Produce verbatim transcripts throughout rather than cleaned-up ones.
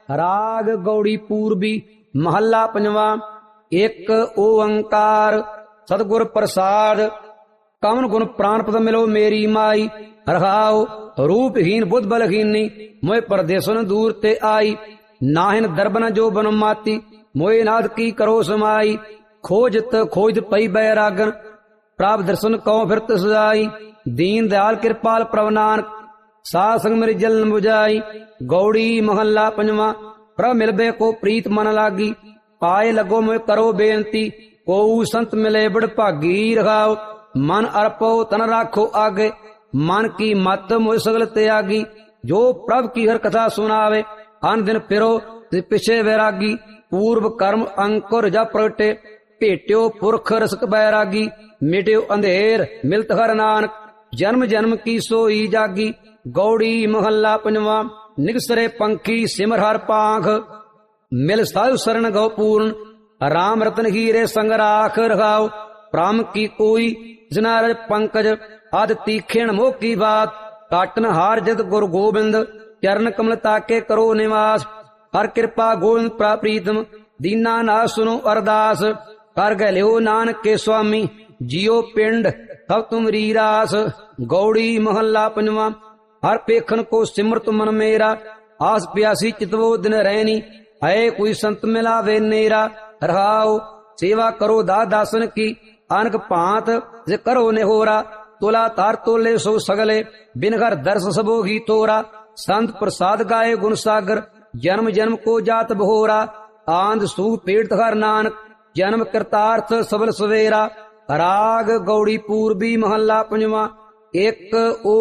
राग गौड़ी पूर्वी महला पंजवा। एक ओंकार सतगुर प्रसाद कवन गुण प्राणपद मिलो मेरी माई। रहाओ रूपहीन बुद्ध बलहीनी मोए परदेसन दूर ते आई। नाहिन दरबन जो बन माती मोए नाथ की करो समाई। खोजत खोज पई बैरागन प्राप दर्शन कौ फिरत सजाई। दीन दयाल कृपाल प्रभ नानक साध संग मेरी जल न बुझाई। गौड़ी महला पंजवा। प्रभ मिलबे को प्रीत मन लागी पाए लगो मोए करो बेनती। को संत मिले बड़ भागी। रखाओ मन अर्पो तन राखो आगे मन की मत मोए सगल त्यागी। जो प्रभ की हर कथा सुनावे अन दिन फिरो ते पिछे वैरागी। पूर्व कर्म अंकुर जा प्रगटे भेट्यो पुरख रसक बैरागी। मिट्यो अंधेर मिलत हर नानक जन्म जन्म की सोई जागी। गौड़ी महला पंजवा। निगसरे पंखी सिमर हर पांख मिल साधु शरण गौ पूर्ण। राम रतन हीरे संग राख। रखाओ प्राम की कोई जनारज पंकज आद तीखेण मोह की बात। काटन हार जत गुरु गोबिंद चरण कमल ताके करो निवास। हर कृपा गोविंद प्राप्रीतम दीना नाथ सुनो अरदास। कर गलियो नानक के स्वामी जियो पिंड तब तुम रीरास। गौड़ी महला पंजवा। हर पेखन को सिमरत मन मेरा आस प्यासी चितवो दिन रहनी। है कोई संत मिलावे नेरा। रहाओ सेवा करो दा दासन की अनक भांत जे करो नेहोरा। तोला तार तोले सो सगले बिन घर दर्श सबो ही तोरा। संत प्रसाद गाये गुण सागर जन्म जन्म को जात बहोरा। आंध सू पीड़त हर नानक जन्म कृतार्थ सबल सवेरा। राग गौड़ी पूर्वी महला पंजवा। एक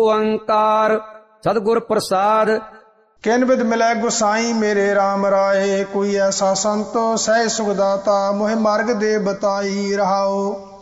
ओंकार सतगुर प्रसाद किन विद मिलै गुसाई मेरे राम राय। कोई ऐसा संतो सह सुखदाता मोहि मार्ग दे बताई। रहाओ